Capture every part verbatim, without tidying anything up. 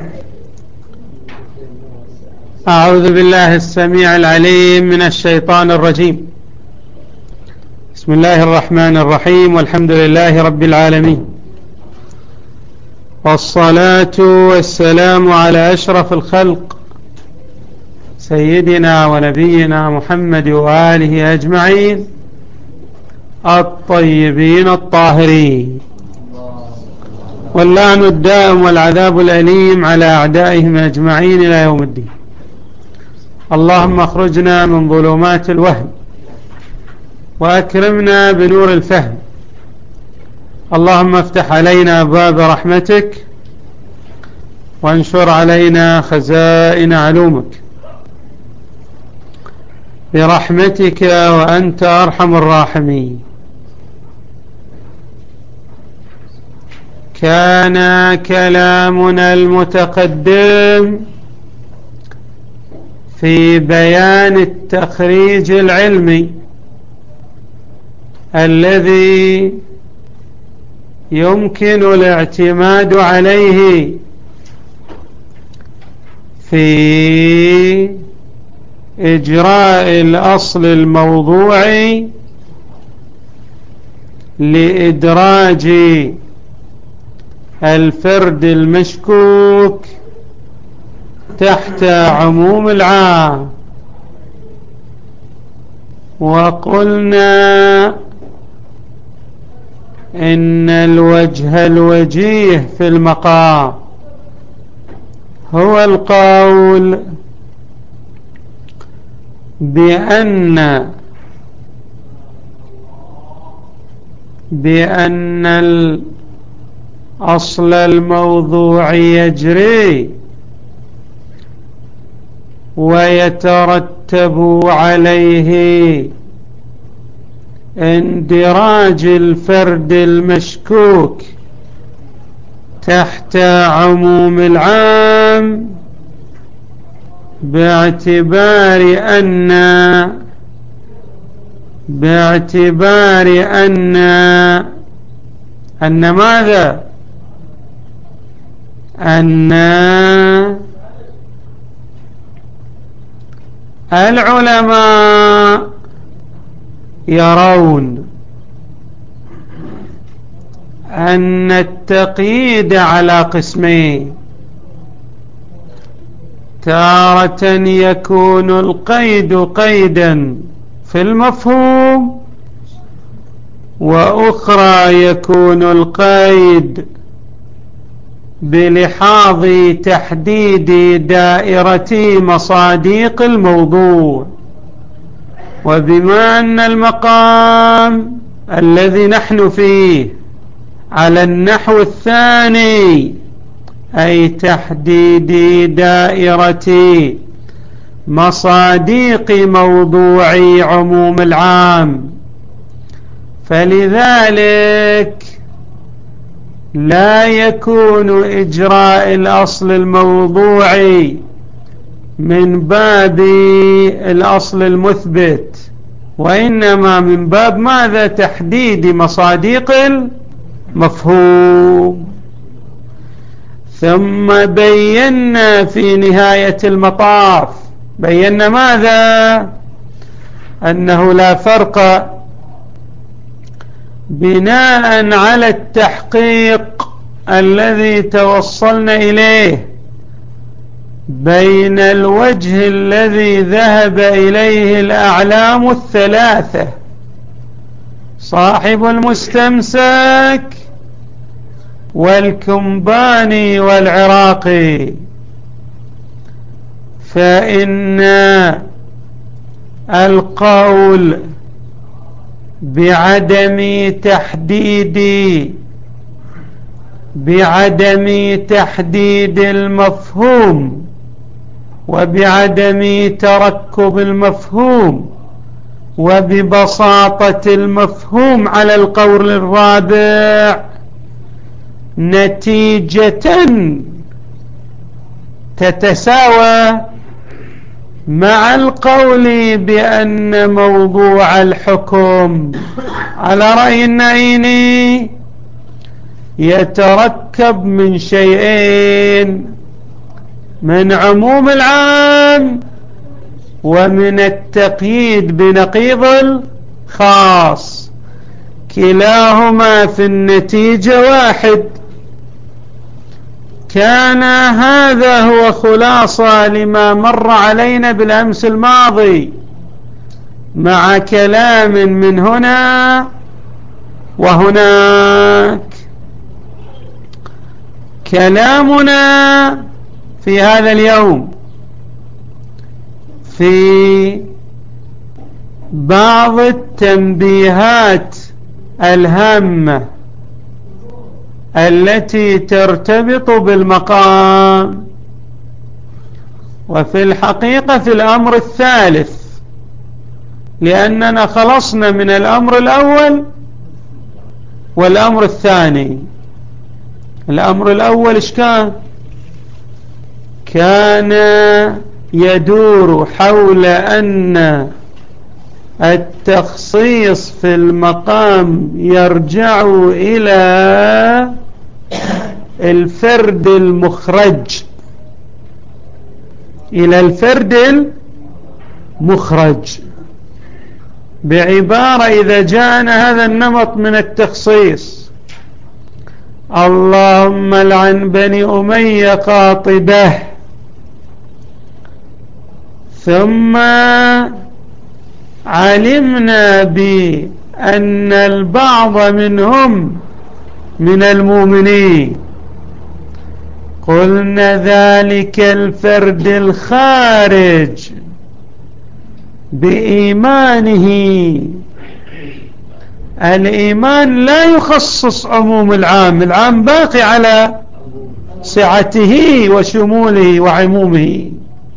أعوذ بالله السميع العليم من الشيطان الرجيم. بسم الله الرحمن الرحيم، والحمد لله رب العالمين، والصلاة والسلام على أشرف الخلق سيدنا ونبينا محمد وآله أجمعين الطيبين الطاهرين، واللعن الدائم والعذاب الأليم على أعدائهم أجمعين إلى يوم الدين. اللهم اخرجنا من ظلمات الوهم وأكرمنا بنور الفهم. اللهم افتح علينا باب رحمتك وانشر علينا خزائن علومك برحمتك وأنت أرحم الراحمين. كان كلامنا المتقدم في بيان التخريج العلمي الذي يمكن الاعتماد عليه في إجراء الأصل الموضوعي لإدراج الفرد المشكوك تحت عموم العام. وقلنا إن الوجه الوجيه في المقام هو القول بأن بأن الأصل الموضوعي يجري ويترتب عليه اندراج الفرد المشكوك تحت عموم العام، باعتبار أن باعتبار أن أن ماذا؟ أن العلماء يرون أن التقييد على قسمين: تارة يكون القيد قيدا في المفهوم، وأخرى يكون القيد بلحاظ تحديد دائرة مصادق الموضوع. وبما أن المقام الذي نحن فيه على النحو الثاني، أي تحديد دائرة مصادق موضوع عموم العام، فلذلك لا يكون إجراء الأصل الموضوعي من باب الأصل المثبت، وإنما من باب ماذا؟ تحديد مصادق المفهوم. ثم بينا في نهاية المطاف بينا ماذا؟ أنه لا فرق بناء على التحقيق الذي توصلنا إليه بين الوجه الذي ذهب إليه الأعلام الثلاثة صاحب المستمسك والكنباني والعراقي، فإن القول بعدم تحديد بعدم تحديد المفهوم وبعدم تركب المفهوم وببساطة المفهوم على القول الرابع نتيجة تتساوى مع القول بأن موضوع الحكم على رأي النعيني يتركب من شيئين: من عموم العام ومن التقييد بنقيض الخاص، كلاهما في النتيجة واحد. كان هذا هو خلاصة لما مر علينا بالأمس الماضي، مع كلام من هنا وهناك. كلامنا في هذا اليوم في بعض التنبيهات الهامة التي ترتبط بالمقام، وفي الحقيقة في الأمر الثالث، لأننا خلصنا من الأمر الأول والأمر الثاني. الأمر الأول إيش كان؟ كان يدور حول أن التخصيص في المقام يرجع إلى الفرد المخرج، إلى الفرد المخرج. بعبارة، إذا جاءنا هذا النمط من التخصيص، اللهم لعن بني أمية قاطبة، ثم علمنا بأن البعض منهم من المؤمنين، قلنا ذلك الفرد الخارج بإيمانه. الإيمان لا يخصص عموم العام، العام باقي على سعته وشموله وعمومه،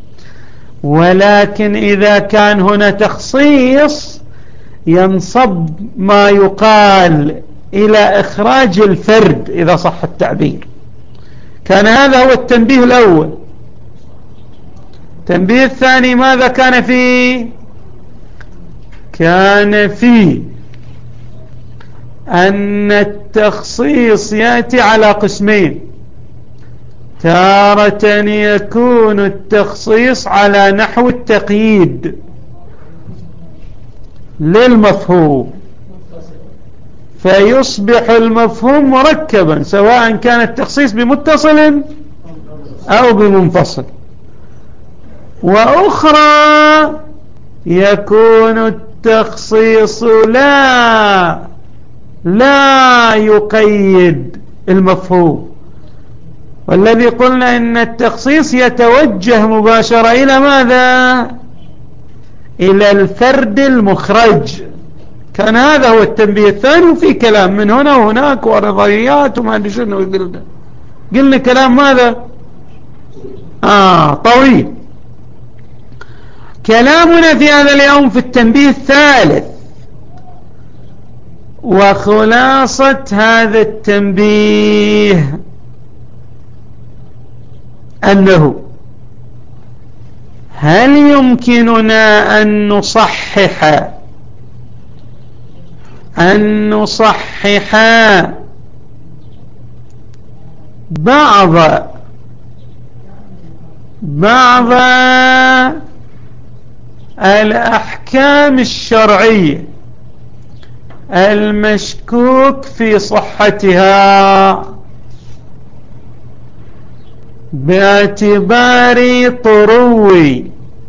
ولكن إذا كان هنا تخصيص ينصب ما يقال إلى إخراج الفرد، إذا صح التعبير. كان هذا هو التنبيه الأول. التنبيه الثاني ماذا كان فيه؟ كان فيه أن التخصيص يأتي على قسمين. تارة يكون التخصيص على نحو التقييد للمفهوم، فيصبح المفهوم مركبا، سواء كان التخصيص بمتصل أو بمنفصل. وأخرى يكون التخصيص لا لا يقيد المفهوم، والذي قلنا إن التخصيص يتوجه مباشرة إلى ماذا؟ إلى الفرد المخرج. كان هذا هو التنبيه الثاني، وفي كلام من هنا وهناك ورضيات وما أدري شنو قلنا. قلنا كلام ماذا؟ آه طويل. كلامنا في هذا اليوم في التنبيه الثالث، وخلاصة هذا التنبيه أنه هل يمكننا أن نصحح أن نصحح بعض بعض الأحكام الشرعية المشكوك في صحتها باعتبار طروي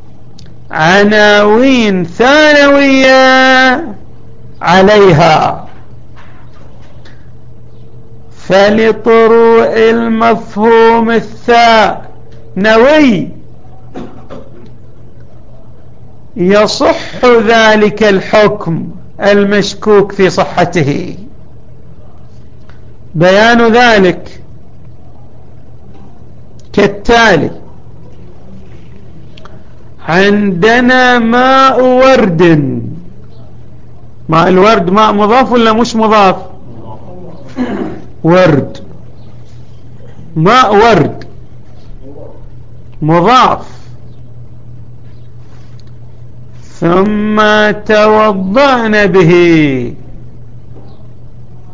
عناوين ثانوية عليها؟ فلطروء المفهوم الثانوي يصح ذلك الحكم المشكوك في صحته. بيان ذلك كالتالي: عندنا ماء ورد. ماء الورد ماء مضاف ولا مش مضاف؟ ورد، ماء ورد مضاف. ثم توضأنا به.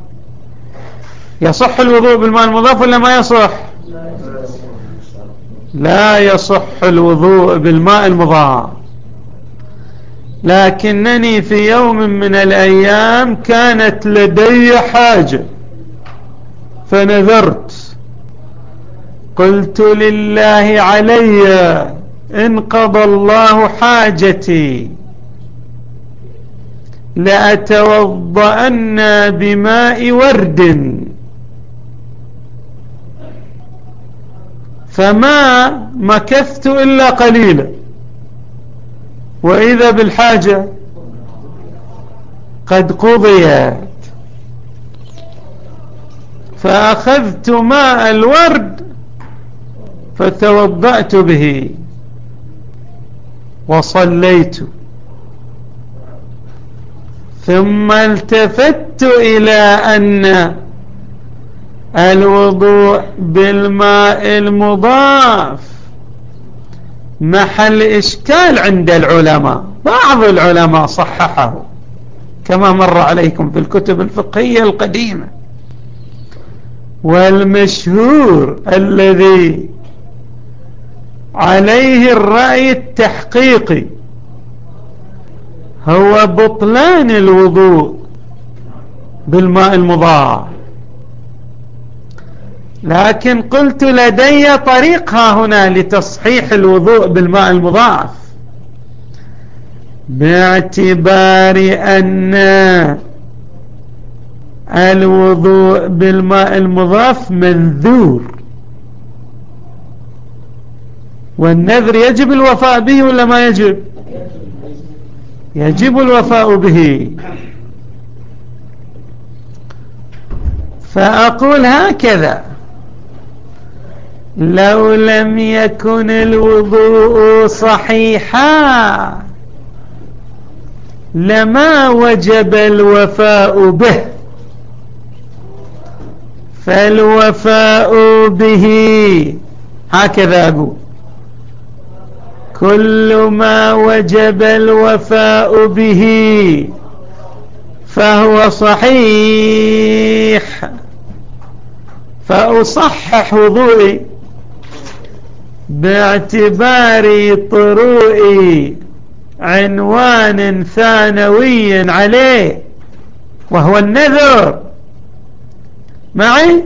يصح الوضوء بالماء المضاف ولا ما يصح؟ لا يصح الوضوء بالماء المضاف، لكنني في يوم من الأيام كانت لدي حاجة فنذرت، قلت لله علي إن قضى الله حاجتي لأتوضأن بماء ورد، فما مكثت إلا قليلا وإذا بالحاجة قد قضيت، فأخذت ماء الورد فتوضأت به وصليت، ثم التفت إلى أن الوضوء بالماء المضاف محل إشكال عند العلماء. بعض العلماء صححه كما مر عليكم في الكتب الفقهية القديمة، والمشهور الذي عليه الرأي التحقيقي هو بطلان الوضوء بالماء المضاف، لكن قلت لدي طريقة هنا لتصحيح الوضوء بالماء المضاف، باعتبار أن الوضوء بالماء المضاف منذور، والنذر يجب الوفاء به ولا ما يجب؟ يجب الوفاء به. فأقول هكذا: لو لم يكن الوضوء صحيحا لما وجب الوفاء به، فالوفاء به هكذا أقول: كل ما وجب الوفاء به فهو صحيح، فأصحح وضوئي باعتبار طروء عنوان ثانوي عليه وهو النذر. معي؟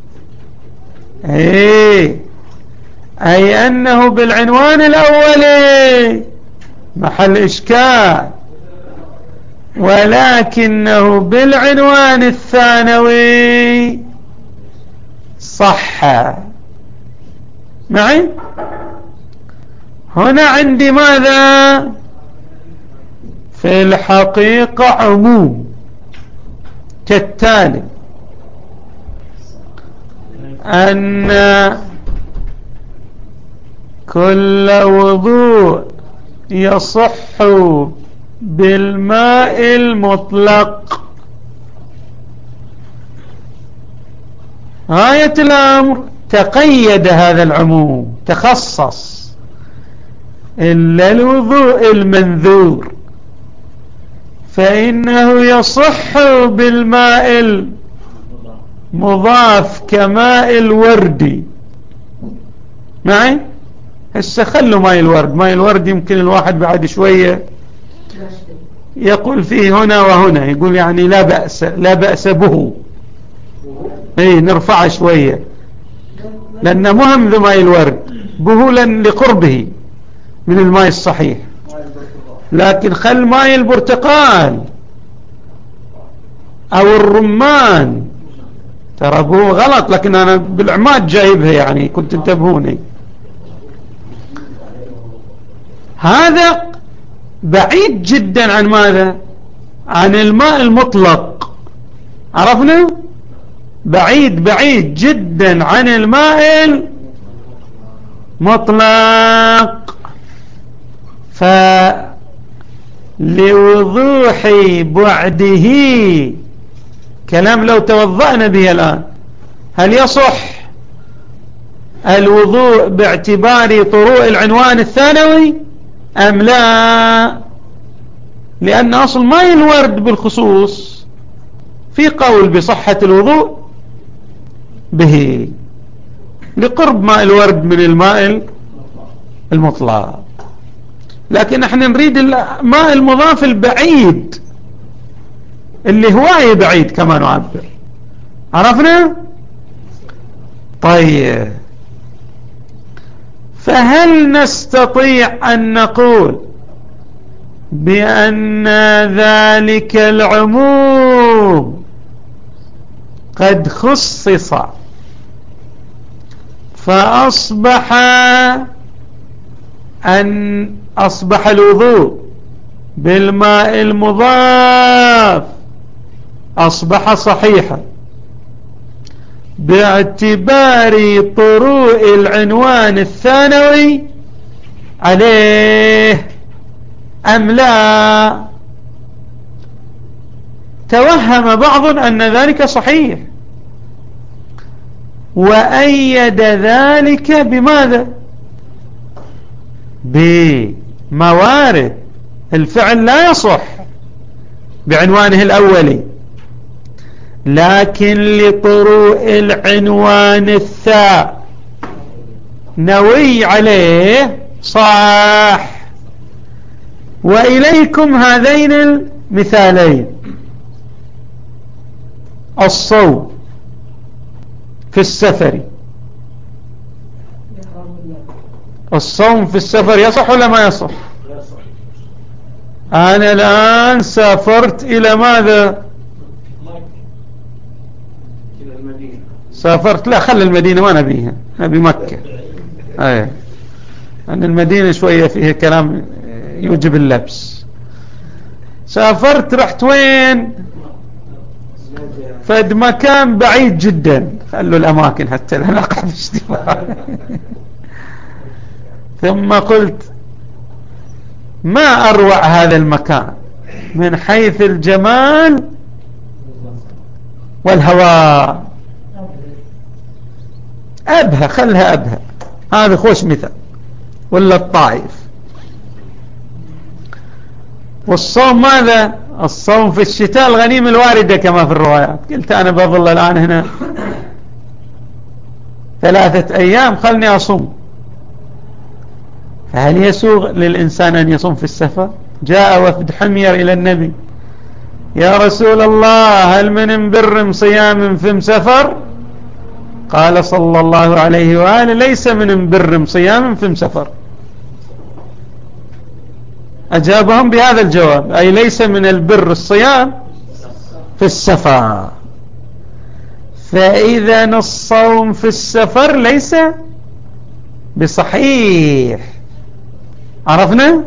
ايه، أي أنه بالعنوان الأولي محل إشكال، ولكنه بالعنوان الثانوي صح. معي؟ هنا عندي ماذا؟ في الحقيقة عموم كالتالي: أن كل وضوء يصح بالماء المطلق. غاية الأمر تقيد هذا العموم، تخصص إلا الوضوء المنذور فإنه يصح بالماء المضاف كماء الورد. معي؟ هسه خلوا ماء الورد، ماء الورد يمكن الواحد بعد شوية يقول فيه هنا وهنا، يقول يعني لا بأس لا بأس به، اي نرفع شوية لأنه مهم ذو ماء الورد بهولا لقربه من الماء الصحيح، لكن خل ماء البرتقال أو الرمان ترى هو غلط، لكن أنا بالعماد جايبها يعني كنت انتبهوني. هذا بعيد جدا عن ماذا؟ عن الماء المطلق. عرفنا؟ بعيد بعيد جدا عن الماء المطلق. فلوضوح بعده كلام لو توضأنا به الآن، هل يصح الوضوء باعتبار طروء العنوان الثانوي أم لا؟ لأن أصل ماء الورد بالخصوص في قول بصحة الوضوء به لقرب ماء الورد من الماء المطلق. لكن احنا نريد الماء المضاف البعيد اللي هواية بعيد كما نعبر. عرفنا؟ طيب، فهل نستطيع أن نقول بأن ذلك العموم قد خصص فأصبح أن أصبح الوضوء بالماء المضاف أصبح صحيحا باعتبار طروء العنوان الثانوي عليه أم لا؟ توهم بعض أن ذلك صحيح وأيد ذلك بماذا؟ بموارد الفعل لا يصح بعنوانه الأولي، لكن لطروء العنوان الثانوي عليه صح. وإليكم هذين المثالين: الصوم في السفر. الصوم في السفر يصح ولا ما يصح؟ أنا الآن سافرت إلى ماذا؟ سافرت، لا خلي المدينة ما نبيها، نبي مكة. أي أن المدينة شوية فيها كلام يوجب اللبس. سافرت، رحت وين؟ فد مكان بعيد جدا، خلوا الأماكن حتى لا نقع في اشتباه. ثم قلت ما أروع هذا المكان من حيث الجمال والهواء، أبها، خلها أبها، هذا خوش مثال. ولا الطائف. والصوم ماذا؟ الصوم في الشتاء الغنيمة الواردة كما في الروايات. قلت أنا بظل الآن هنا ثلاثة أيام، خلني أصوم. فهل يسوغ للإنسان أن يصوم في السفر؟ جاء وفد حمير إلى النبي: يا رسول الله، هل من بر صيام في سفر؟ قال صلى الله عليه وآله: ليس من بر صيام في سفر. أجابهم بهذا الجواب، أي ليس من البر الصيام في السفر. فإذا الصوم في السفر ليس بصحيح. عرفنا؟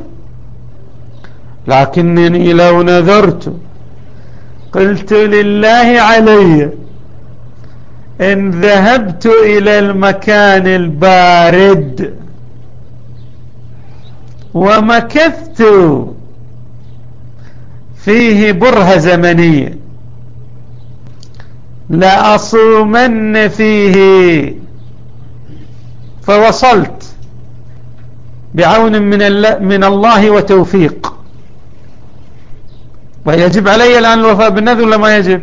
لكنني لو نذرت قلت لله علي إن ذهبت إلى المكان البارد ومكثت فيه برهة زمنية لأصومن فيه، فوصلت بعون من, من الله وتوفيق، ويجب علي الآن الوفاء بالنذر ولا ما يجب؟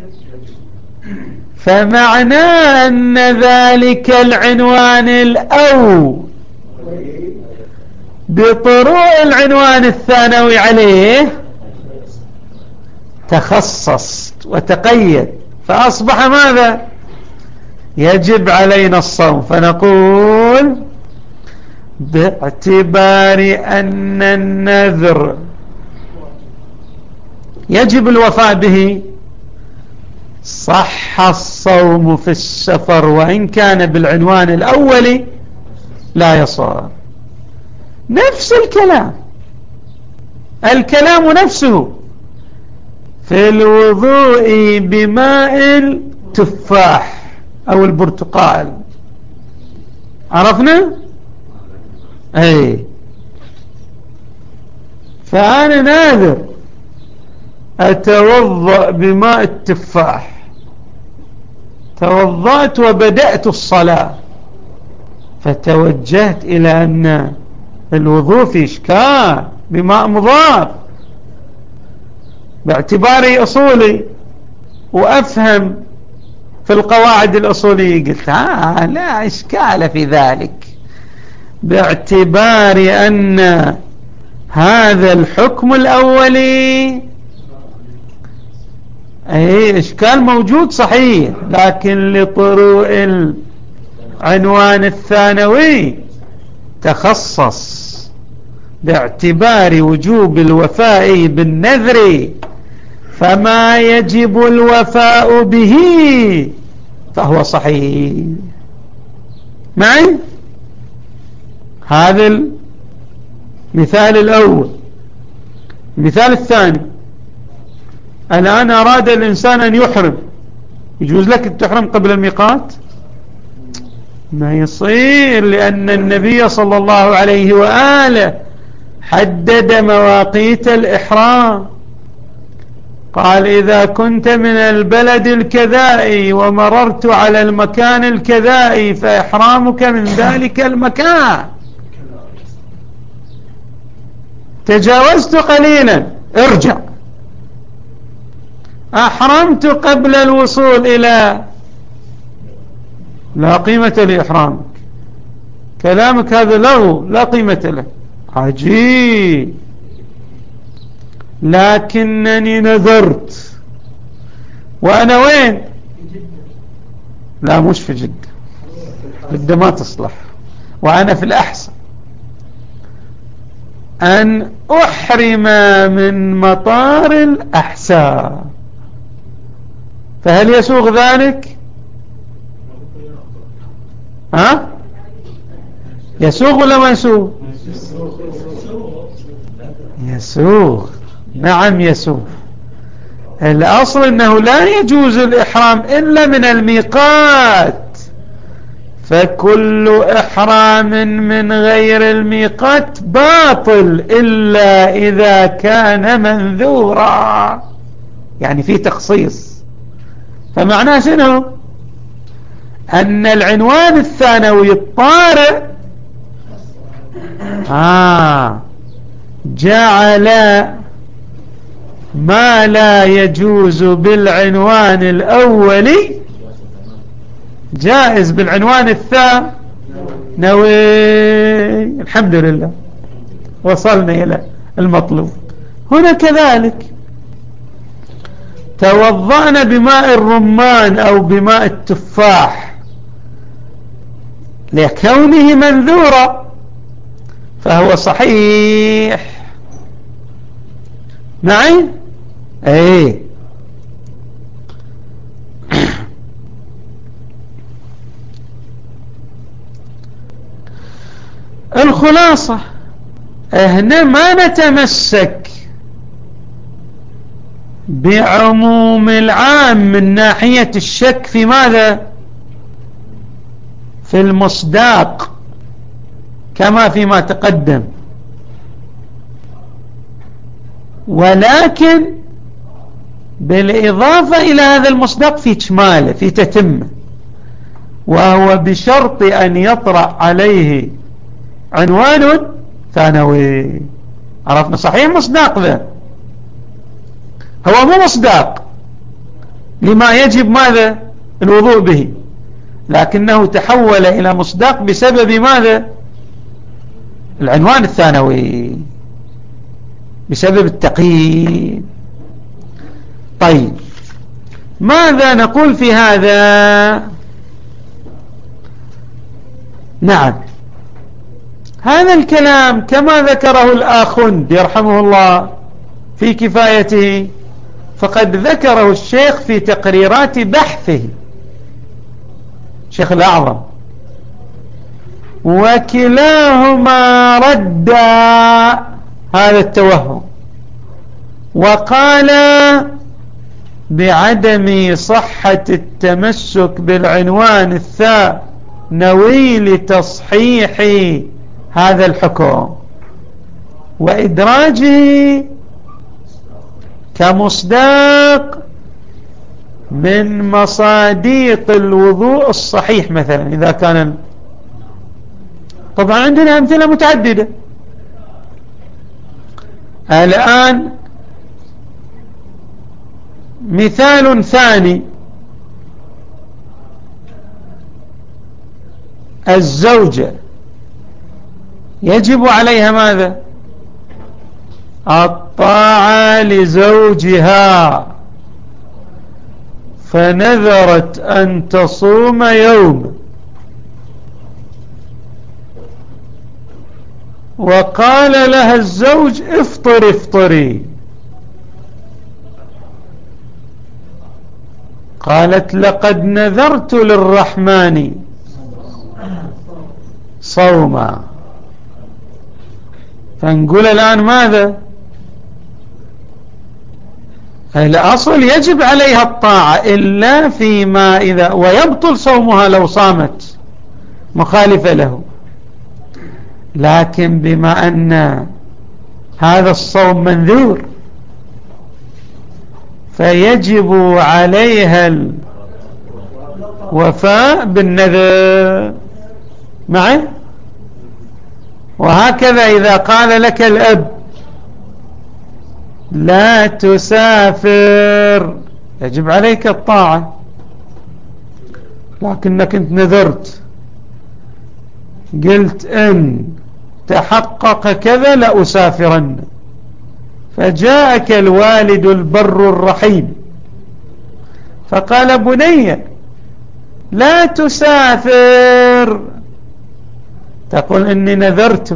فمعنى أن ذلك العنوان الأول بطروء العنوان الثانوي عليه تخصص وتقيد، فأصبح ماذا؟ يجب علينا الصوم. فنقول باعتبار أن النذر يجب الوفاء به صح الصوم في السفر وإن كان بالعنوان الأول لا يصح. نفس الكلام، الكلام نفسه في الوضوء بماء التفاح أو البرتقال. عرفنا؟ أي فأنا ناذر أتوضأ بماء التفاح، توضأت وبدأت الصلاة، فتوجهت إلى أن الوضوء في إشكال بماء مضاف باعتباري أصولي وأفهم في القواعد الأصولية. قلت آه لا إشكال في ذلك، باعتبار أن هذا الحكم الأولي أي إشكال موجود صحيح، لكن لطروء العنوان الثانوي تخصص باعتبار وجوب الوفاء بالنذر، فما يجب الوفاء به فهو صحيح. معي؟ هذا المثال الأول. المثال الثاني، الآن أراد الإنسان أن يحرم، يجوز لك أن تحرم قبل الميقات؟ ما يصير، لأن النبي صلى الله عليه وآله حدد مواقيت الإحرام، قال إذا كنت من البلد الكذائي ومررت على المكان الكذائي فإحرامك من ذلك المكان. تجاوزت قليلا ارجع، أحرمت قبل الوصول إلى، لا قيمة لإحرامك، كلامك هذا له لا قيمة له. عجيب، لكنني نذرت وأنا وين؟ لا مش في جدة، جدة ما تصلح، وأنا في الأحسن أن أحرم من مطار الأحساء، فهل يسوغ ذلك؟ ها؟ يسوغ ولا ما يسوغ؟ يسوغ، نعم يسوغ. الأصل أنه لا يجوز الإحرام إلا من الميقات، فكل إحرام من غير الميقات باطل إلا إذا كان منذورا، يعني في تخصيص. فمعناه شنو؟ أن العنوان الثانوي الطارئ آه جعل ما لا يجوز بالعنوان الأولي جائز بالعنوان الثانوي. الحمد لله وصلنا إلى المطلوب. هنا كذلك توضأنا بماء الرمان أو بماء التفاح لكونه منذورا فهو صحيح. معي؟ ايه. الخلاصة هنا ما نتمسك بعموم العام من ناحية الشك في ماذا؟ في المصداق كما فيما تقدم، ولكن بالإضافة إلى هذا المصداق في إجماله في تتمه، وهو بشرط أن يطرأ عليه عنوان ثانوي. عرفنا صحيح مصداق ذا هو مو مصداق لما يجب ماذا؟ الوضوء به، لكنه تحول إلى مصداق بسبب ماذا؟ العنوان الثانوي، بسبب التقييد. طيب ماذا نقول في هذا؟ نعم، هذا الكلام كما ذكره الآخوند يرحمه الله في كفايته فقد ذكره الشيخ في تقريرات بحثه، شيخ الأعظم، وكلاهما رد هذا التوهم وقال بعدم صحة التمسك بالعنوان الثانوي لتصحيح هذا الحكم وإدراجه كمصداق من مصاديق الوضوء الصحيح مثلا إذا كان. طبعا عندنا أمثلة متعددة. الآن مثال ثاني، الزوجة يجب عليها ماذا؟ الطاعة لزوجها، فنذرت أن تصوم يوم، وقال لها الزوج افطر افطري، قالت لقد نذرت للرحمن صوما، فنقول الآن ماذا؟ الأصل يجب عليها الطاعة إلا فيما إذا، ويبطل صومها لو صامت مخالفة له، لكن بما أن هذا الصوم منذور فيجب عليها الوفاء بالنذر معي. وهكذا إذا قال لك الأب لا تسافر يجب عليك الطاعة، لكنك انت نذرت قلت إن تحقق كذا لأسافرن، فجاءك الوالد البر الرحيم فقال بني لا تسافر، تقول إني نذرت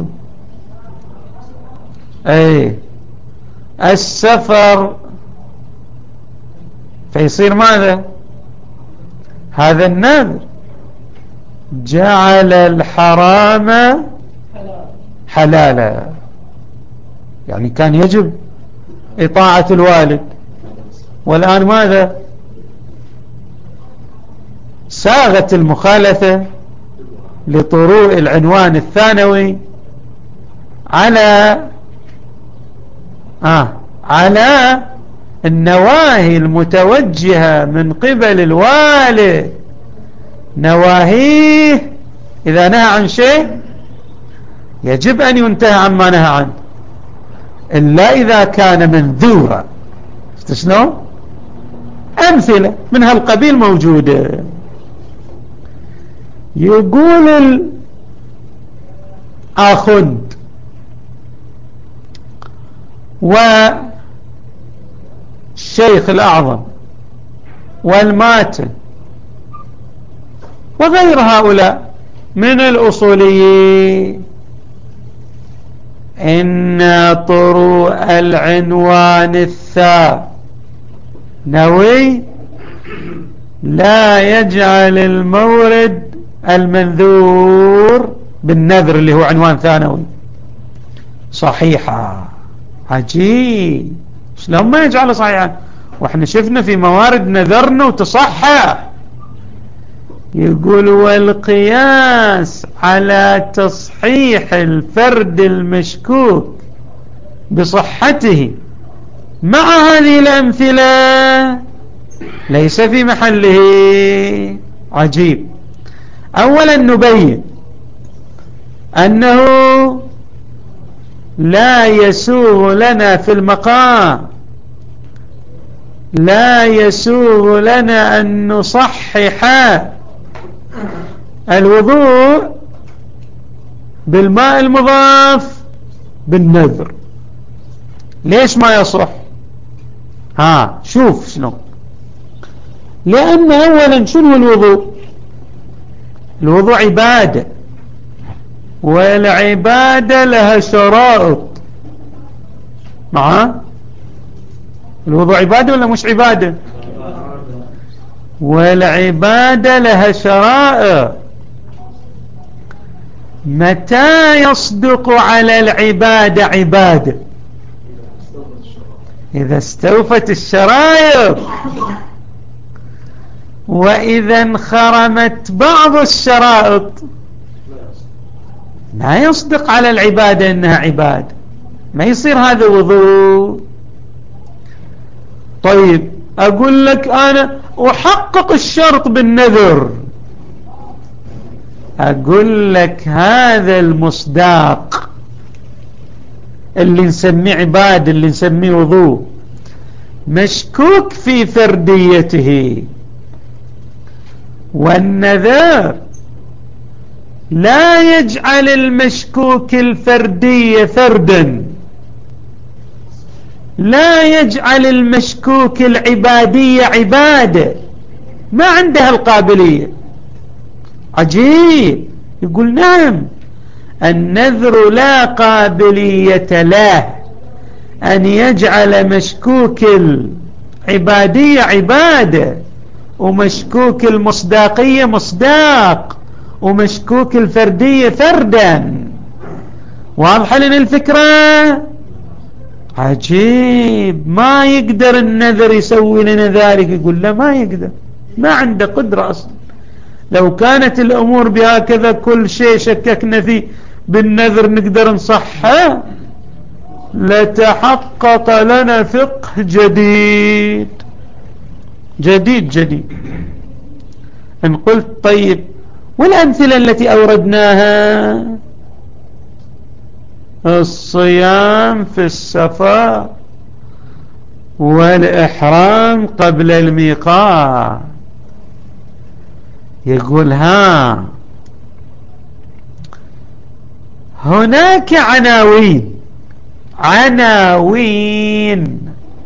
أي السفر، فيصير ماذا؟ هذا النذر جعل الحرام حلالا، يعني كان يجب إطاعة الوالد، والآن ماذا؟ ساغت المخالفة لطروء العنوان الثانوي على آه على النواهي المتوجهة من قبل الوالد، نواهيه إذا نهى عن شيء يجب أن ينتهى عما نهى عنه، إلا إذا كان منذورا. شنو؟ أمثلة من هالقبيل موجودة. يقول الآخند والشيخ الأعظم والماتن وغير هؤلاء من الأصوليين إن طروء العنوان الثانوي لا يجعل المورد المنذور بالنذر اللي هو عنوان ثانوي صحيحة. عجيب، شلون ما يجعله صحيحا واحنا شفنا في موارد نذرنا وتصحح. يقول والقياس على تصحيح الفرد المشكوك بصحته مع هذه الأمثلة ليس في محله. عجيب. أولا نبين أنه لا يسوغ لنا في المقام لا يسوغ لنا أن نصحح الوضوء بالماء المضاف بالنذر. ليش ما يصح؟ ها شوف شنو. لأن أولا شنو الوضوء؟ الوضوء عبادة، والعبادة لها شرائط. معاه الوضوء عبادة ولا مش عبادة؟ والعبادة لها شرائط. متى يصدق على العبادة عبادة؟ إذا استوفت الشرائط. وإذا انخرمت بعض الشرائط ما يصدق على العبادة إنها عبادة، ما يصير هذا وضوء. طيب أقول لك أنا أحقق الشرط بالنذر، أقول لك هذا المصداق اللي نسميه عبادة اللي نسميه وضوء مشكوك في فرديته، والنذر لا يجعل المشكوك الفردية فردا، لا يجعل المشكوك العبادية عبادة، ما عندها القابلية. عجيب. يقول نعم، النذر لا قابلية له أن يجعل مشكوك العبادية عبادة، ومشكوك المصداقية مصداق، ومشكوك الفردية فردا. واضحة لنا الفكرة؟ عجيب. ما يقدر النذر يسوي لنا ذلك. يقول لا، ما يقدر، ما عنده قدرة أصلا. لو كانت الأمور بهكذا كل شيء شككنا فيه بالنذر نقدر نصحه، لتحقق لنا فقه جديد جديد جديد. إن قلت طيب والأمثلة التي أوردناها، الصيام في السفر، والإحرام قبل الميقات، يقول ها هناك عناوين عناوين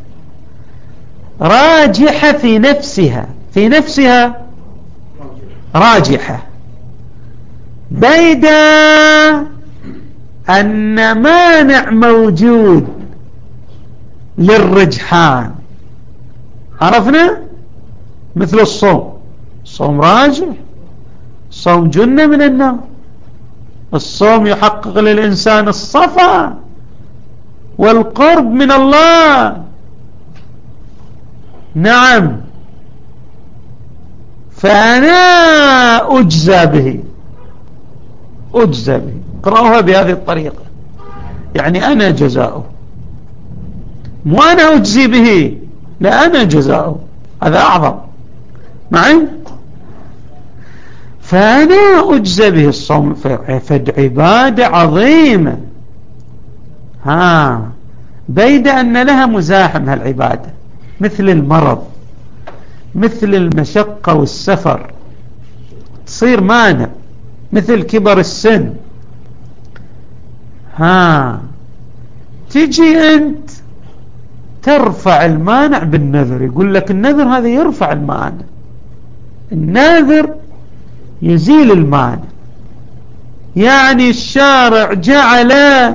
راجحة في نفسها في نفسها راجحة، بيد أن مانع موجود للرجحان. عرفنا؟ مثل الصوم، الصوم راجح، الصوم جنة من النار، الصوم يحقق للإنسان الصفا والقرب من الله. نعم، فأنا أجزى به أجزى به اقرأوها بهذه الطريقة، يعني أنا جزاؤه، مو أنا أجزي به، لا، أنا جزاؤه، هذا أعظم معي. فأنا أجزى به الصوم، فد عبادة عظيمة، ها بيد أن لها مزاحم هالعبادة، مثل المرض، مثل المشقة والسفر، تصير مانع، مثل كبر السن. ها تجي أنت ترفع المانع بالنذر. يقول لك النذر هذا يرفع المانع، النذر يزيل المانع. يعني الشارع جعل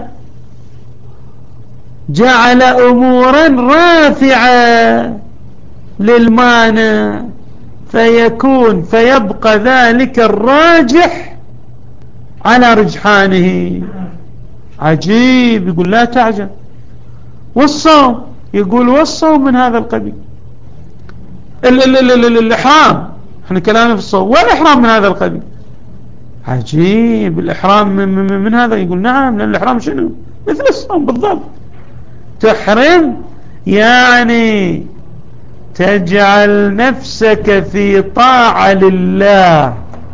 جعل أمورا رافعة للمانع، فيكون فيبقى ذلك الراجح على رجحانه. عجيب. يقول لا تعجب. والصوم، يقول والصوم من هذا القبيل. ال ال ال ال الإحرام، احنا كلامنا في الصوم، والإحرام من هذا القبيل. عجيب. الإحرام من, من, من هذا. يقول نعم، لأن الإحرام شنو؟ مثل الصوم بالضبط. تحرم يعني تجعل نفسك في طاعة لله،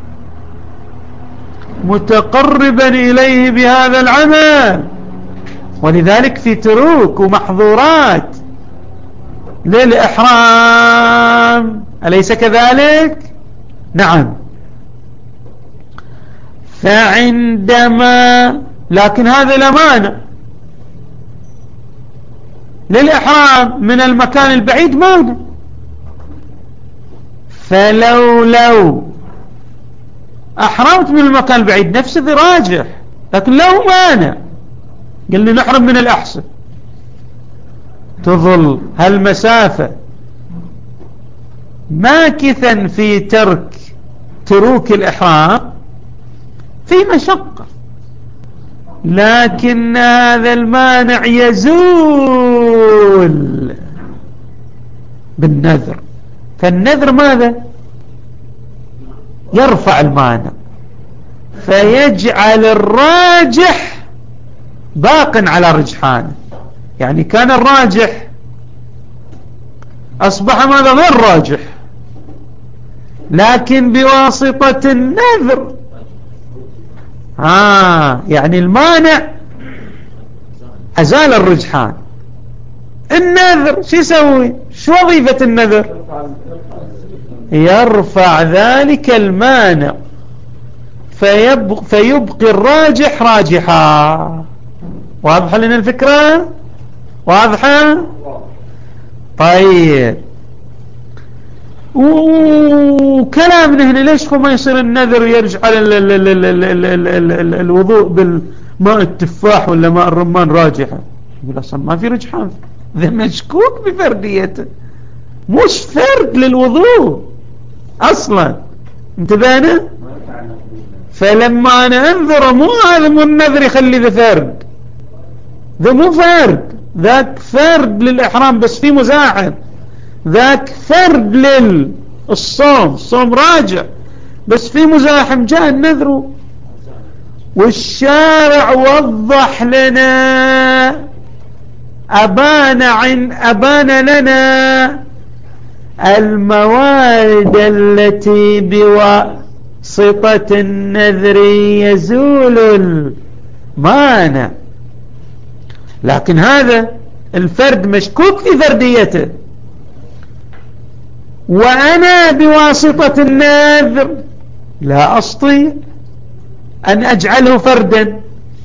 متقربا إليه بهذا العمل، ولذلك في تروك ومحظورات للإحرام، أليس كذلك؟ نعم. فعندما لكن هذا لا مانع للإحرام من المكان البعيد، مانع. فلو لو أحرمت من المكان البعيد نفس ذي راجح، لكن لو مانع قلنا نحرم من الأحسن، تظل هالمسافة ماكثا في ترك تروك الإحرام في مشقة، لكن هذا المانع يزول بالنذر. فالنذر ماذا؟ يرفع المانع، فيجعل الراجح باق على رجحانه. يعني كان الراجح أصبح ماذا؟ غير راجح، لكن بواسطة النذر. آه يعني المانع أزال الرجحان. النذر شو يسوي؟ شو وظيفة النذر؟ يرفع ذلك المانع، فيبق فيبقي الراجح راجحا. واضحة لنا الفكرة؟ واضحة؟ طيب، وكلامنا هنا ليش ما يصير النذر يرجع على الوضوء بالماء التفاح ولا ماء الرمان راجحة؟ يقول أصلا ما في رجحان، ذا مشكوك بفرديته، مش فرد للوضوء أصلا. انتبهنا؟ فلما أنا أنذر مو هذا مو النذر يخلي ذا فرد، ذا مو فرد، ذاك فرد للإحرام بس في مزاحم، ذاك فرد للصوم، الصوم راجع بس في مزاحم، جاء النذر. والشارع وضح لنا، أبان عن أبان لنا الموارد التي بواسطة النذر يزول المانع، لكن هذا الفرد مشكوك في فرديته، وأنا بواسطة النذر لا أستطيع أن أجعله فردا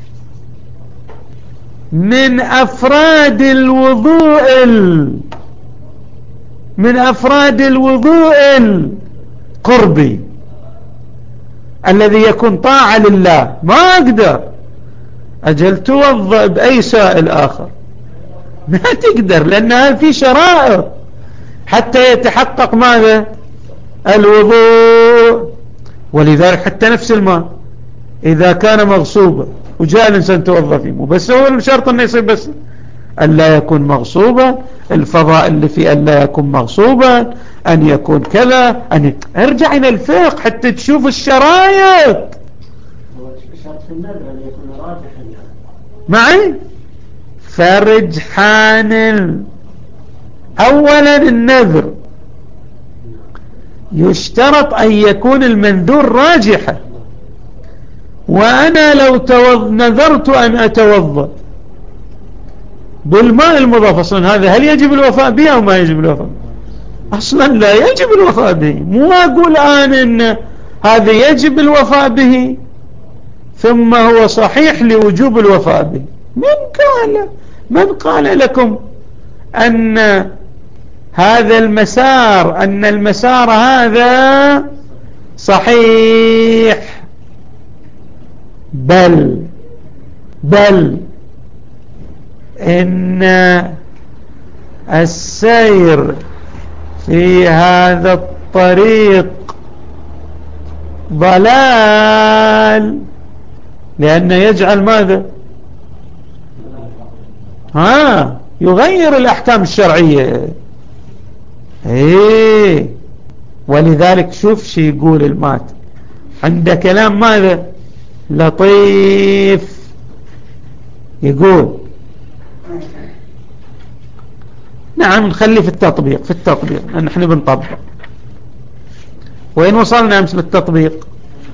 من أفراد الوضوء من أفراد الوضوء القربي الذي يكون طاعة لله. ما أقدر أجل توضأ بأي سائل آخر، ما تقدر، لأنها في شرائط حتى يتحقق ماذا؟ الوضوء. ولذلك حتى نفس الماء إذا كان مغصوبا وجاء الإنسان توضأ فيه، بس هو الشرط أنه يصير بس أن لا يكون مغصوبا، الفضاء اللي فيه أن لا يكون مغصوبا، أن يكون كذا، أن ارجع إلى الفقه حتى تشوف الشرايط. شرط في النذر أن يكون راجحا معي. فرجحان أولا النذر يشترط أن يكون المنذور راجحا، وأنا لو توض... نذرت أن أتوضأ بالماء المضاف أصلا، هذا هل يجب الوفاء به أو ما يجب الوفاء؟ أصلا لا يجب الوفاء به. مو أقول الآن إن هذا يجب الوفاء به ثم هو صحيح لوجوب الوفاء به. من قال من قال لكم أن هذا المسار أن المسار هذا صحيح؟ بل بل إن السير في هذا الطريق ضلال، لأنه يجعل ماذا؟ ها يغير الأحكام الشرعية. ايه، ولذلك شوف شي يقول المات عنده كلام ماذا لطيف، يقول نعم نخلي في التطبيق في التطبيق نحن بنطبق. وين وصلنا أمس بالتطبيق؟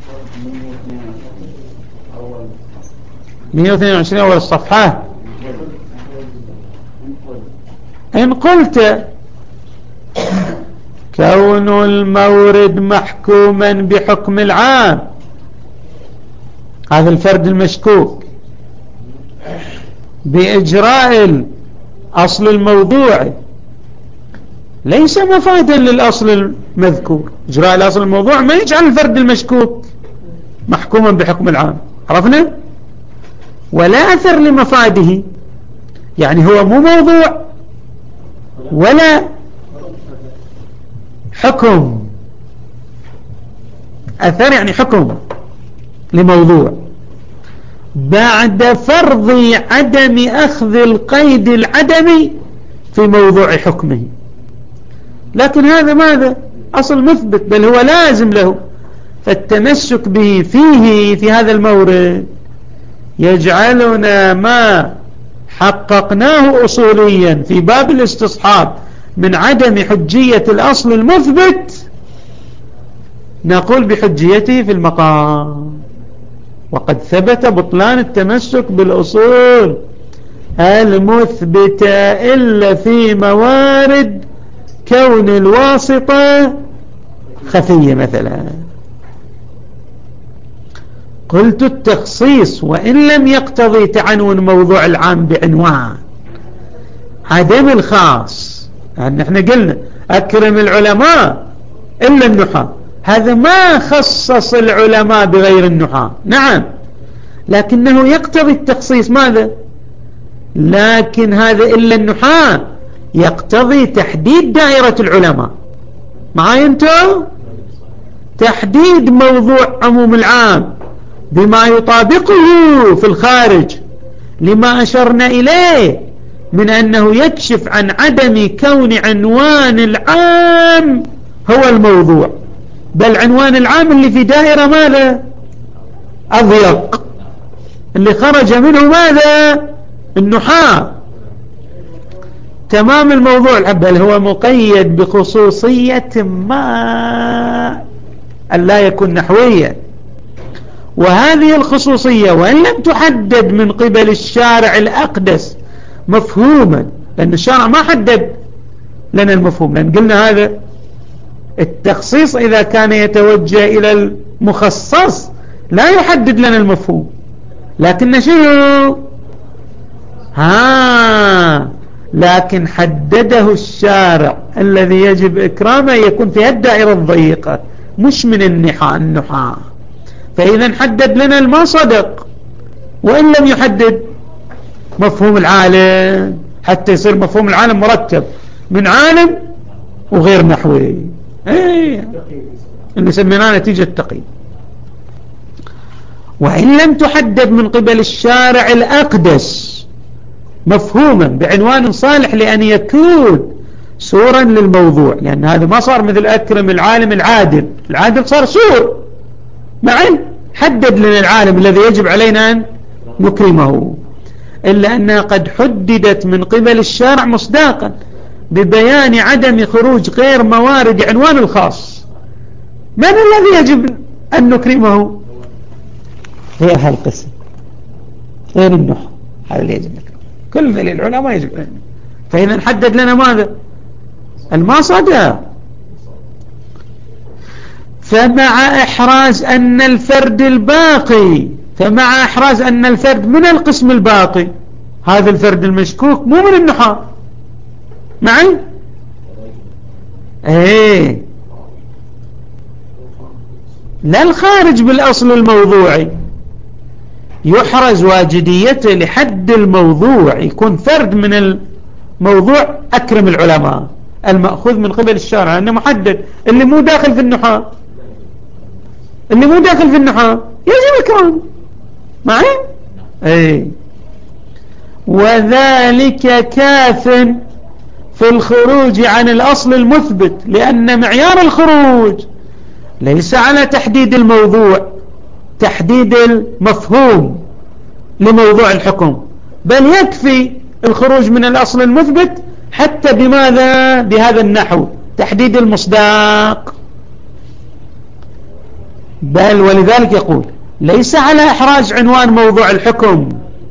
مئة واثنين وعشرين أول الصفحة. إن قلت كون المورد محكوما بحكم العام، هذا الفرد المشكوك بإجراء الأصل الموضوعي ليس مفادا للأصل المذكور. إجراء الأصل الموضوع ما يجعل الفرد المشكوك محكوما بحكم العام، عرفنا؟ ولا أثر لمفاده، يعني هو مو موضوع ولا حكم، أثر يعني حكم لموضوع بعد فرض عدم أخذ القيد العدمي في موضوع حكمه. لكن هذا ماذا؟ أصل مثبت، بل هو لازم له، فالتمسك به فيه في هذا المورد يجعلنا ما حققناه أصوليا في باب الاستصحاب من عدم حجية الأصل المثبت نقول بحجيته في المقام. وقد ثبت بطلان التمسك بالأصول المثبتة إلا في موارد كون الواسطة خفية مثلا. قلت التخصيص وإن لم يقتضي تعنون موضوع العام بعنوان عدم الخاص، يعني احنا قلنا أكرم العلماء إلا النحاة، هذا ما خصص العلماء بغير النحاة، نعم، لكنه يقتضي التخصيص. ماذا؟ لكن هذا إلا النحاة يقتضي تحديد دائرة العلماء. معاي انتو؟ تحديد موضوع عموم العام بما يطابقه في الخارج لما أشرنا إليه من أنه يكشف عن عدم كون عنوان العام هو الموضوع، بل عنوان العام اللي في دائرة ماذا؟ أضيق، اللي خرج منه ماذا؟ النحاة. تمام الموضوع، بل هو مقيد بخصوصية ما أن لا يكون نحويا، وهذه الخصوصية وإن لم تحدد من قبل الشارع الأقدس مفهوما، لأن الشارع ما حدد لنا المفهوم، لأن قلنا هذا التخصيص إذا كان يتوجه إلى المخصص لا يحدد لنا المفهوم، لكن شنو؟ ها لكن حدده الشارع الذي يجب إكرامه يكون في الدائرة الضيقة مش من النحاة النحاة. فإذا حدد لنا الما صدق، وإن لم يحدد مفهوم العالم حتى يصير مفهوم العالم مرتب من عالم وغير نحوي، ايه اللي سميناه نتيجة تقييد. وإن لم تحدد من قبل الشارع الأقدس مفهوما بعنوان صالح لأن يكون سورا للموضوع، لأن هذا ما صار مثل أكرم العالم العادل، العادل صار سور، معي حدد لنا العالم الذي يجب علينا أن نكرمه، إلا أنها قد حددت من قبل الشارع مصداقا ببيان عدم خروج غير موارد عنوان الخاص. من الذي يجب أن نكرمه؟ غير هالقسم، غير النحو، هذا اللي يجب نكرمه، كل ذلك العلماء يجب أن. فإذا حدد لنا ماذا؟ المصدر. فمع إحراز أن الفرد الباقي فمع إحراز أن الفرد من القسم الباقي، هذا الفرد المشكوك مو من النحاة، معي؟ ايه لا الخارج بالأصل الموضوعي، يحرز واجديته لحد الموضوع، يكون فرد من الموضوع أكرم العلماء المأخوذ من قبل الشارع، أنه محدد. اللي مو داخل في النحاة اللي مو داخل في النحاة يجب إكرام، معي؟ ايه وذلك كاف في الخروج عن الأصل المثبت، لأن معيار الخروج ليس على تحديد الموضوع، تحديد المفهوم لموضوع الحكم، بل يكفي الخروج من الأصل المثبت حتى بماذا؟ بهذا النحو، تحديد المصداق. بل ولذلك يقول ليس على إحراز عنوان موضوع الحكم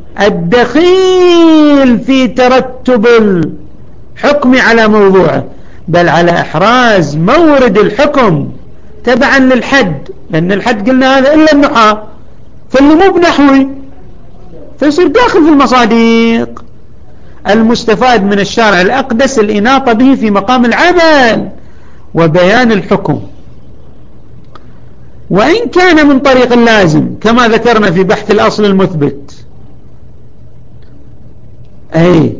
الدخيل في ترتب الحكم على موضوعه، بل على إحراز مورد الحكم تبعا للحد، لأن الحد قلنا هذا إلا النحاة، فاللي مو بنحوي فيصير داخل في المصادق. المستفاد من الشارع الأقدس الإناطة به في مقام العمل وبيان الحكم، وإن كان من طريق اللازم كما ذكرنا في بحث الأصل المثبت. أي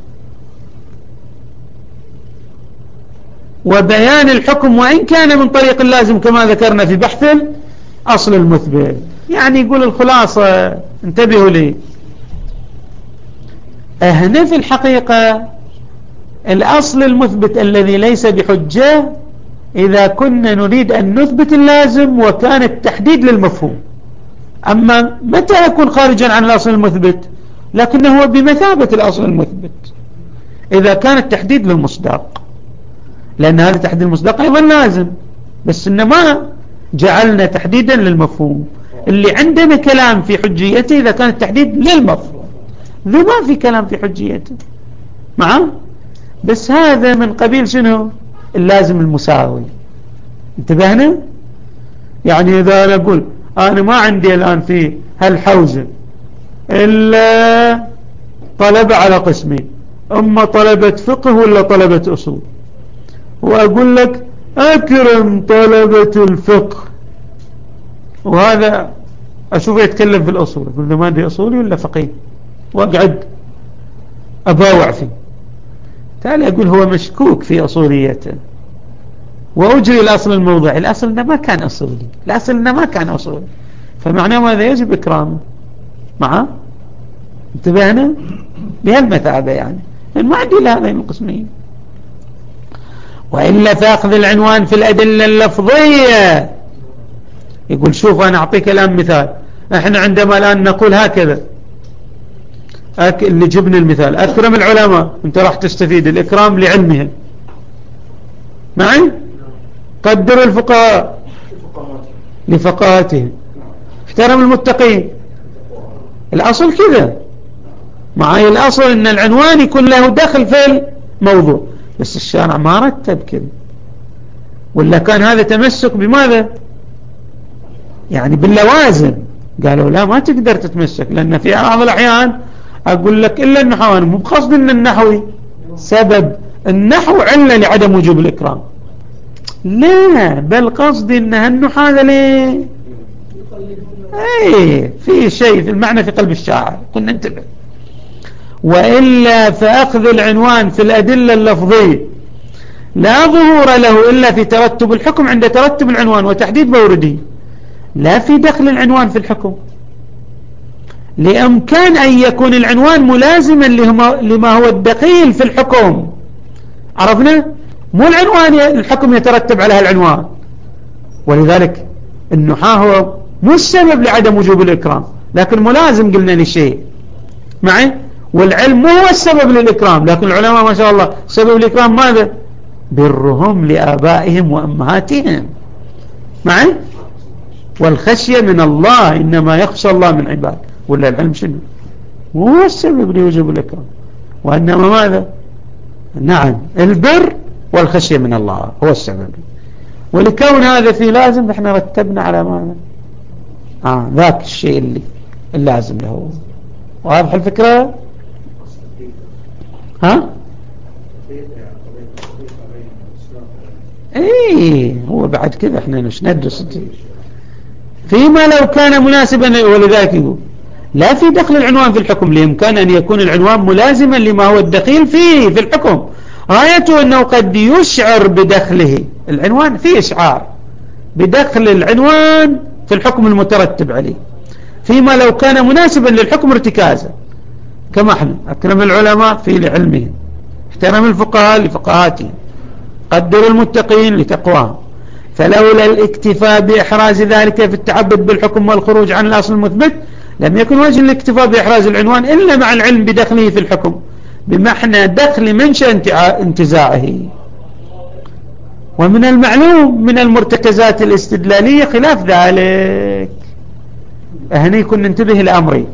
وبيان الحكم وإن كان من طريق اللازم كما ذكرنا في بحث الأصل المثبت. يعني يقول الخلاصة، انتبهوا لي، هنا في الحقيقة الأصل المثبت الذي ليس بحجة إذا كنا نريد أن نثبت اللازم وكان التحديد للمفهوم. أما متى يكون خارجا عن الأصل المثبت؟ لكنه هو بمثابة الأصل المثبت إذا كان التحديد للمصداق، لأن هذا تحديد المصداق أيضا لازم، بس إنما جعلنا تحديدا للمفهوم. اللي عندنا كلام في حجيته إذا كان التحديد للمفهوم، ذو ما في كلام في حجيته معه، بس هذا من قبيل شنو؟ اللازم المساوي. انتبهنا؟ يعني إذا أنا أقول أنا ما عندي الآن في هالحوزة إلا طلبة على قسمين، أما طلبة فقه ولا طلبة أصول، وأقول لك أكرم طلبة الفقه، وهذا أشوفه يتكلم في الأصول، أقول له ما أدري أصولي ولا فقيه، وأقعد أباوع فيه. تالي أقول هو مشكوك في أصوليته، وأجري الأصل الموضعي. الأصل إنه ما كان أصولي، الأصل إنه ما كان أصولي، فمعناه ماذا؟ يجب إكرامه. معه انتبهنا بهالمثابة، يعني ما عندي إلا هذين القسمين. وإلا فأخذ العنوان في الأدلة اللفظية. يقول شوف أنا أعطيك الآن مثال، احنا عندما الآن نقول هكذا أك... اللي جبنا المثال أكرم العلماء، انت راح تستفيد الإكرام لعلمهم معي، قدر الفقهاء لفقهاتهم، احترم المتقين. الأصل كذا معي، الأصل ان العنوان يكون له دخل في الموضوع، بس الشارع ما رتب كذا، ولا كان هذا تمسك بماذا؟ يعني باللوازم. قالوا لا ما تقدر تتمسك، لأن في بعض الأحيان أقول لك إلا النحو، مو بقصد أن النحو سبب، النحو علة لعدم وجوب الإكرام، لا بل قصدي أن النحو هذا ليه ايه في شيء في المعنى في قلب الشاعر، كنا ننتبه. وإلا فأخذ العنوان في الأدلة اللفظية لا ظهور له إلا في ترتب الحكم عند ترتب العنوان وتحديد مورده، لا في دخل العنوان في الحكم، لأمكان أن يكون العنوان ملازما لما هو الدخيل في الحكم. عرفنا؟ مو العنوان الحكم يترتب على العنوان، ولذلك النحاة هو مو السبب لعدم وجوب الإكرام، لكن ملازم قلنا للشيء معي. والعلم مو هو السبب للإكرام، لكن العلماء ما شاء الله سبب الإكرام ماذا؟ برهم لآبائهم وأمهاتهم معي. والخشية من الله، إنما يخشى الله من عباد، ولا العلم شنو؟ مو هو السبب لوجوب الإكرام، وإنما ماذا؟ نعم البر والخشية من الله هو السبب. ولكون هذا في لازم احنا رتبنا على ماذا؟ آه ذاك الشيء اللي اللازم له. واضح الفكرة؟ ها؟ ايه هو بعد كذا احنا مش ندرس فيما لو كان مناسبا، ولذلك يقول لا في دخل العنوان في الحكم لإمكان أن يكون العنوان ملازما لما هو الدخيل فيه في الحكم، غايته أنه قد يشعر بدخله العنوان، في إشعار بدخل العنوان في الحكم المترتب عليه، فيما لو كان مناسبا للحكم ارتكازا، كما احنا أكرم العلماء في لعلمهم، احترم الفقهاء لفقهاتهم، قدر المتقين لتقواهم. فلولا الاكتفاء بإحراز ذلك في التعبد بالحكم والخروج عن الأصل المثبت لم يكن وجه الاكتفاء بإحراز العنوان إلا مع العلم بدخله في الحكم بمعنى دخل منشأ انتزاعه. ومن المعلوم من المرتكزات الاستدلالية خلاف ذلك. هنا يكون ننتبه لأمرين،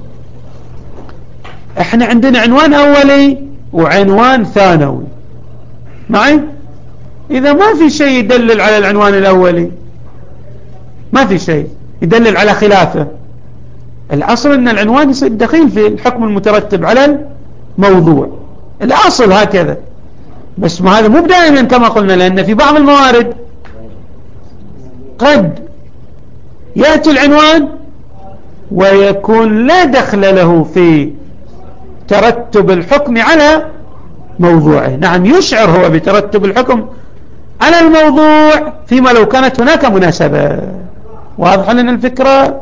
احنا عندنا عنوان أولي وعنوان ثانوي معي. إذا ما في شيء يدلل على العنوان الأولي، ما في شيء يدلل على خلافه، الأصل أن العنوان يصير دخيل في الحكم المترتب على الموضوع، الأصل هكذا. بس ما هذا مو دائما كما قلنا، لأن في بعض الموارد قد يأتي العنوان ويكون لا دخل له في ترتب الحكم على موضوعه. نعم يشعر هو بترتب الحكم على الموضوع فيما لو كانت هناك مناسبة. واضح لنا الفكرة؟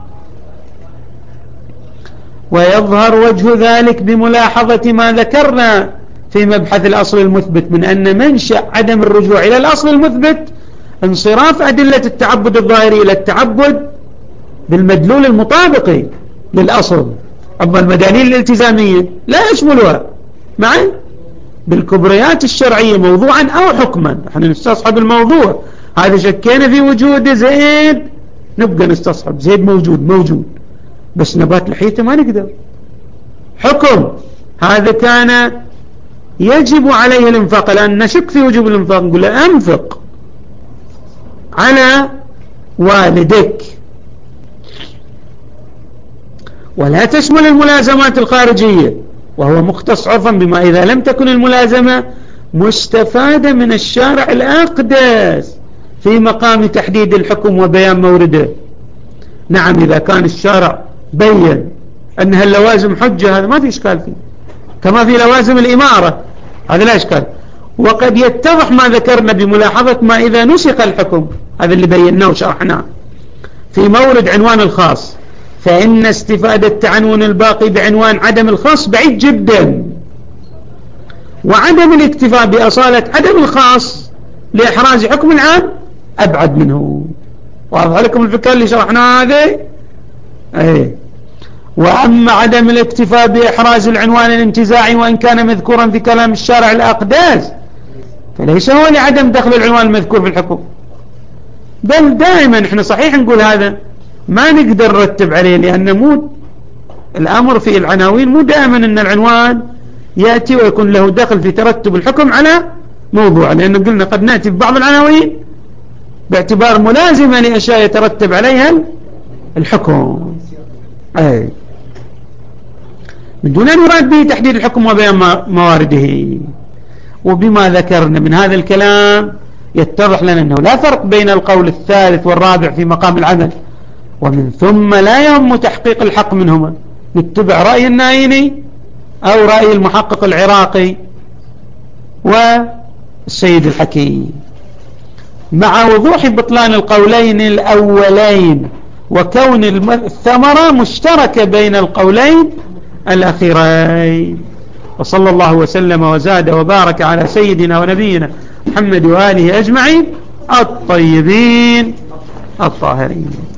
ويظهر وجه ذلك بملاحظة ما ذكرنا في مبحث الأصل المثبت من أن منشأ عدم الرجوع إلى الأصل المثبت انصراف أدلة التعبد الظاهري إلى التعبد بالمدلول المطابق للأصل. أما المداليل الالتزامية لا يشملها معي بالكبريات الشرعية موضوعا أو حكما. نحن نستصحب الموضوع، هذا شكينا في وجود زيد نبقى نستصحب زيد موجود موجود بس نبات لحيته ما نقدر. حكم هذا كان يجب عليه الانفاق، لأن نشك في وجوب الانفاق نقول له انفق على والدك ولا تشمل الملازمات الخارجية، وهو مختص عرفا بما إذا لم تكن الملازمة مستفادة من الشارع الأقدس في مقام تحديد الحكم وبيان مورده. نعم إذا كان الشارع بين أنها اللوازم حجة هذا ما في إشكال فيه، كما في لوازم الإمارة هذا لا إشكال. وقد يتضح ما ذكرنا بملاحظة ما إذا نسخ الحكم، هذا اللي بيناه وشرحناه في مورد عنوان الخاص، فإن استفادة تعنون الباقي بعنوان عدم الخاص بعيد جدا، وعدم الاكتفاء بأصالة عدم الخاص لإحراز حكم العام أبعد منه. واضح لكم الفكرة اللي شرحناها هذه؟ أيه. وأما عدم الاكتفاء بإحراز العنوان الانتزاعي وإن كان مذكورا في كلام الشارع الأقداس فليس هو لعدم دخل العنوان المذكور في الحكم، بل دائما احنا صحيح نقول هذا ما نقدر نرتب عليه، لأن مو الأمر في العناوين مو دائما أن العنوان يأتي ويكون له دخل في ترتب الحكم على موضوع، لأنه قلنا قد نأتي في بعض العناوين باعتبار ملازمة لأشياء يترتب عليها الحكم، أي من دون أن يراد به تحديد الحكم وبيان موارده. وبما ذكرنا من هذا الكلام يتضح لنا أنه لا فرق بين القول الثالث والرابع في مقام العمل، ومن ثم لا يهم تحقيق الحق منهما، نتبع رأي النايني أو رأي المحقق العراقي والسيد الحكيم، مع وضوح بطلان القولين الأولين وكون الثمرة مشتركة بين القولين الأخيرين. وصلى الله وسلم وزاد وبارك على سيدنا ونبينا محمد وآله أجمعين الطيبين الطاهرين.